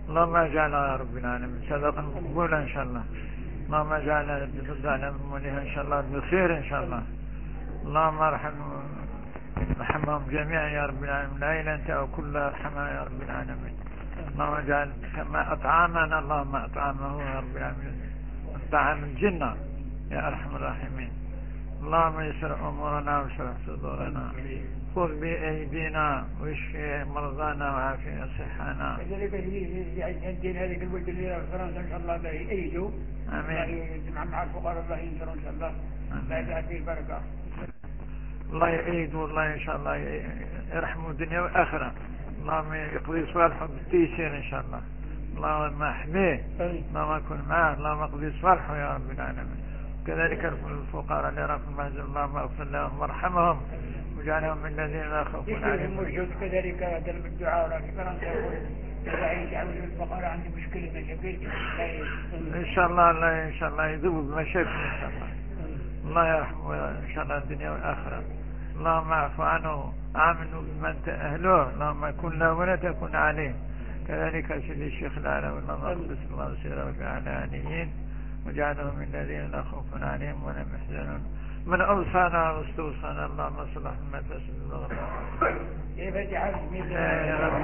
اللهم اجعلنا يا رب العالمين صدقا مقبولا إن شاء الله. اللهم اجعلنا بفضلنا بمنها إن شاء الله بخير إن شاء الله. اللهم ارحمهم جميعا يا رب العالمين، لا إله أنت وكل ارحمها يا رب العالمين. اللهم اجعل كما أطعامنا اللهم أطعامه يا رب العالمين طعام الجنة يا أرحم الراحمين. اللهم يسر أمورنا ويسر صدورنا، خذ بأيدينا واشفي مرضانا وعافي صحانا. كذلك يدين هذه البلد اللي فرنسا إن شاء الله يأيدوا. آمين. يجمع مع الفقراء الله ينصر إن شاء الله. لا يجعل فيه البركة. الله يعيد والله إن شاء الله يرحمه الدنيا والآخرة. اللهم يقضي صالحه بالتيسير إن شاء الله. اللهم احميه، اللهم كن معه، اللهم اقضي صالحه يا رب العالمين. كذلك الفقراء اللي راكم المهزل اللهم اغفر لهم وارحمهم واجعلهم من الذين لا خوف عليهم. موجود كذلك درب الدعاء ولكن فرنسا يقول يدعي دعوة الفقراء عندي مشكلة مشاكل إن شاء الله الله إن شاء الله يذوب بمشاكل إن شاء الله. الله يرحمه إن شاء الله الدنيا والآخرة. اللهم اعف عنه عامله بمن تأهله، اللهم كن له ولا تكن عليه. كذلك سيدي الشيخ العلوي اللهم اقدس الله سيره وجعلانيين وجعله من الذين لا خوف عليهم ولا يحزنون. من أوصانا واستوصانا اللهم صلح ما تسلم الله. كيف جعل بسم الله يا رب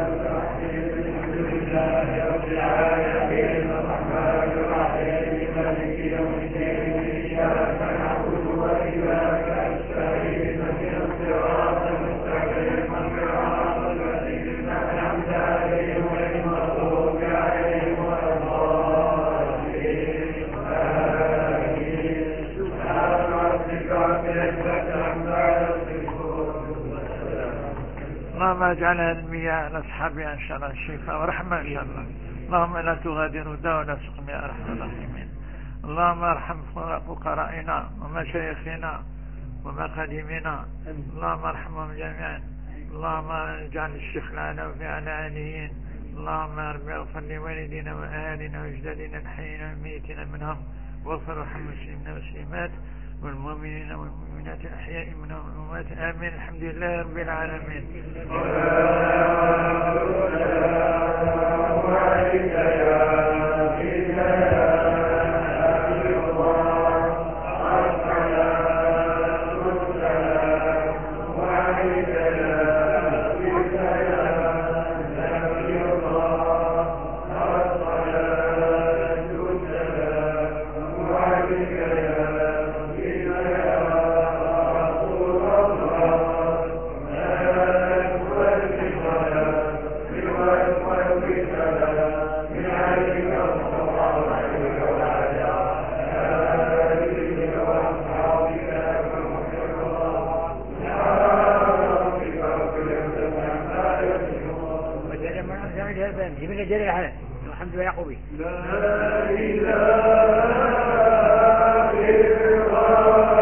العالمين الرحمن الرحيم مالك يوم الدين إياك نعبد وإياك نستعين اهدنا الصراط المستقيم صراط الذين أنعمت عليهم غير المغضوب عليهم ولا الضالين. سبحان ربك رب العزة عما يصفون. اللهم اجعل المياه لاصحابها ان شاء الله الشفاء ورحمه ان شاء الله. اللهم لا تغادر داء ولا سقم يا ارحم الراحمين. اللهم ارحم فقرائنا ومشايخنا ومقادمنا، اللهم ارحمهم جميعا. اللهم اجعل الشيخ العلوي في اعلانيين. اللهم اغفر لوالدينا واهالينا واجدادنا الحيين والميتين منهم، واغفر وارحم المسلمين والمسلمات والمؤمنين والمؤمنات الأحياء منهم والأموات. آمين. الحمد لله رب العالمين. الحمد لله يعقوبي. لا إله إلا الله.